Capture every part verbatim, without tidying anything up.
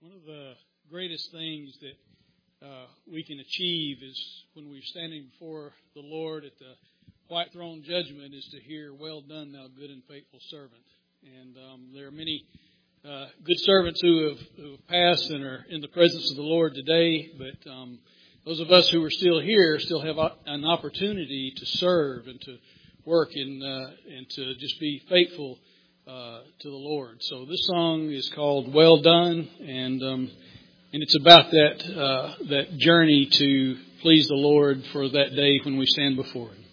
One of the greatest things that uh, we can achieve is when we're standing before the Lord at the white throne judgment is to hear, "Well done, thou good and faithful servant." And um, there are many uh, good servants who have, who have passed and are in the presence of the Lord today, but um, those of us who are still here still have an opportunity to serve and to work in, uh, and to just be faithful uh, to the Lord. So this song is called "Well Done," and um, and it's about that uh, that journey to please the Lord for that day when we stand before Him.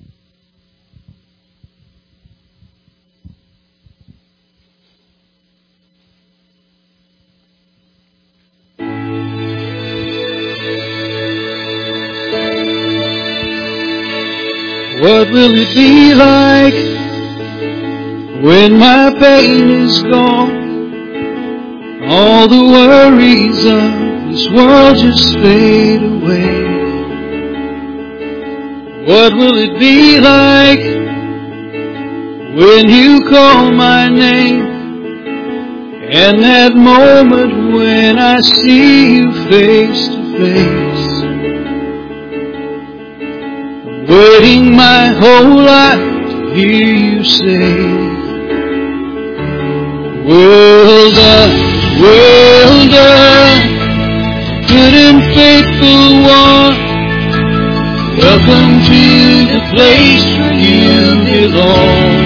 What will it be like when my pain is gone? All the worries of this world just fade away. What will it be like when you call my name? And that moment when I see you face to face. Waiting my whole life to hear you say, "Well done, well done, good and faithful one. Welcome to the place where you belong."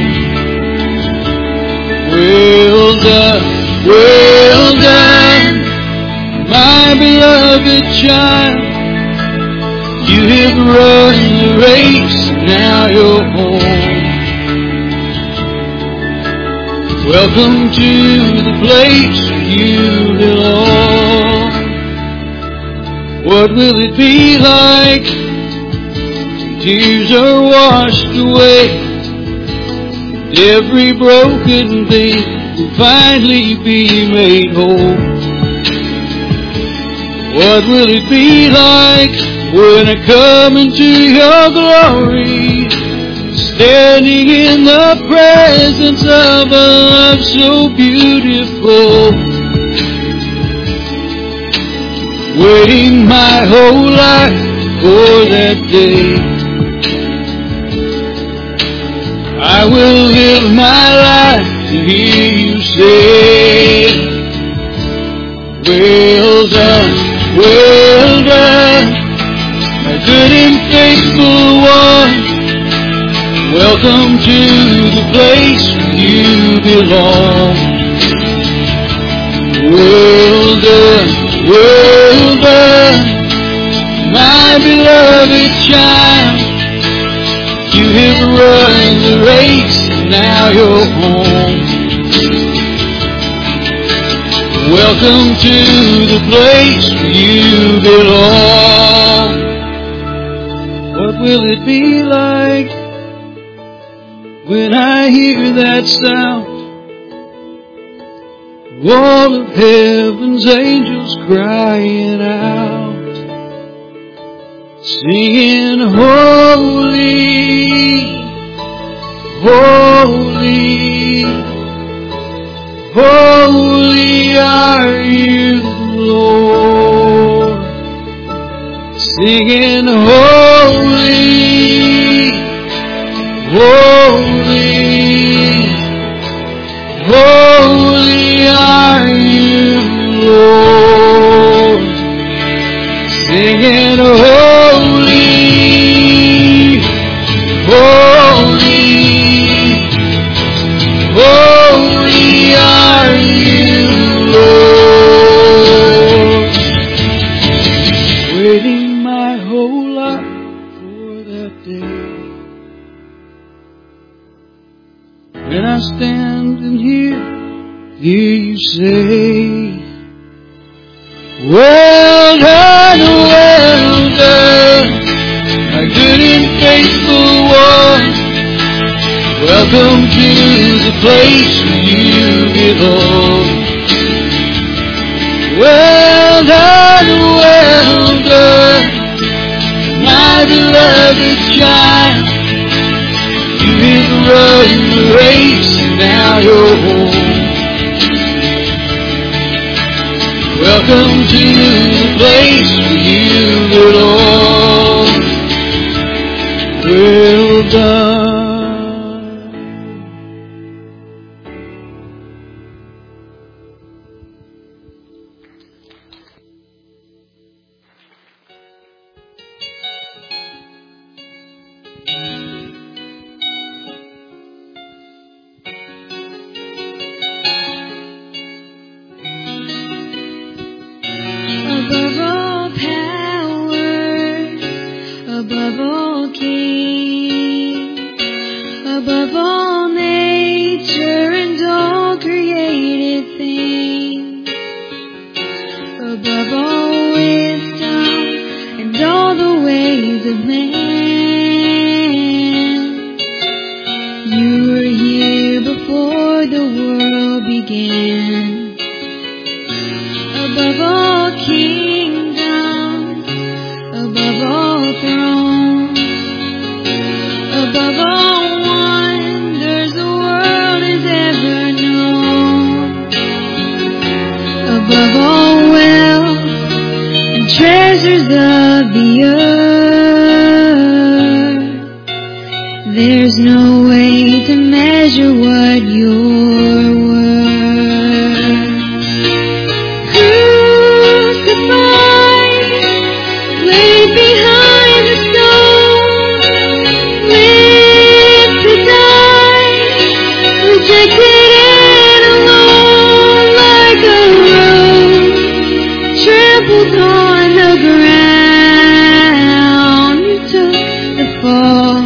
Well done, well done, my beloved child. You have run the race, now you're home. Welcome to the place where you belong. What will it be like? Tears are washed away, and every broken thing will finally be made whole. What will it be like when I come into your glory, standing in the presence of a love so beautiful, waiting my whole life for that day. I will live my life to hear you say, "Well done, well done, my good and faithful one. Welcome to the place where you belong." Well done, well done, my beloved child. You have run the race, and now you're home. Welcome to the place where you belong. What will it be like when I hear that sound? All of heaven's angels crying out, singing, "Holy, holy, holy are you, Lord." Singing, "Holy, holy, holy are you, Lord." Singing, "Holy, holy, holy are you, Lord." Waiting my whole life for that day, when I stand and hear, hear you say, "Well done, well done, my good and faithful one. Welcome to the place where you belong." Well done, well done, my beloved child. You have run the race, and now you're home. come to the place where you belong. Well done. Above all powers, above all kings, above all nature and all created things, above all wisdom and all the ways of man, you were here before the world began. Above all kingdoms, above all thrones, above all wonders the world has ever known, above all wealth and treasures of the earth, there's no way to measure what you're worth. On the ground, you took the fall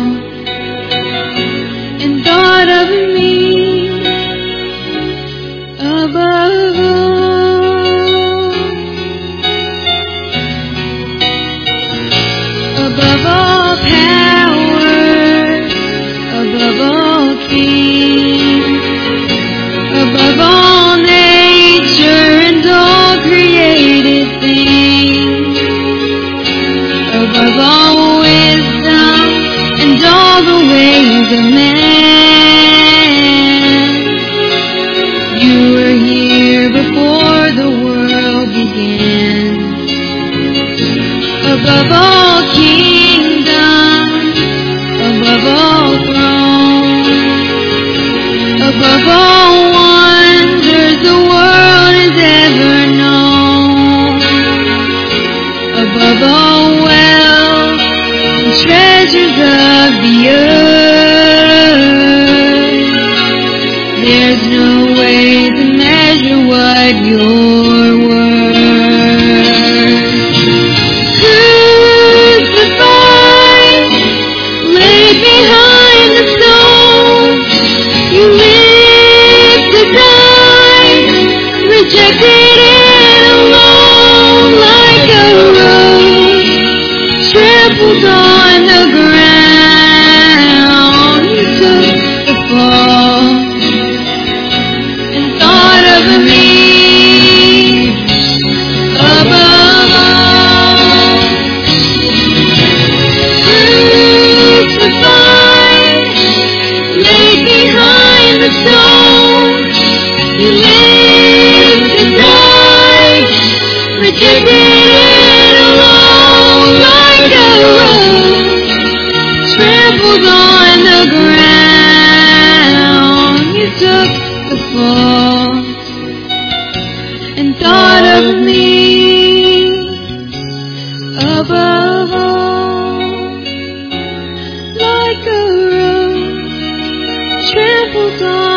and thought of me above all, above all powers, above all kings, above all nature and all created things, above all wisdom and all the ways of man, you were here before the world began. Above all kingdoms, above all thrones, above all wonders the world has ever known, above all wealth and treasures of the earth, there's no way to measure what you're worth. Crucified, laid behind the stone, you lived to die, rejected and alone like a rose, trampled on the ground. You took the fall and thought of me above all. Crucified, laid behind the stone, you lived to die, rejected and alone like a rose, trampled on the ground. You took the fall and thought of me above all, like a rose trampled on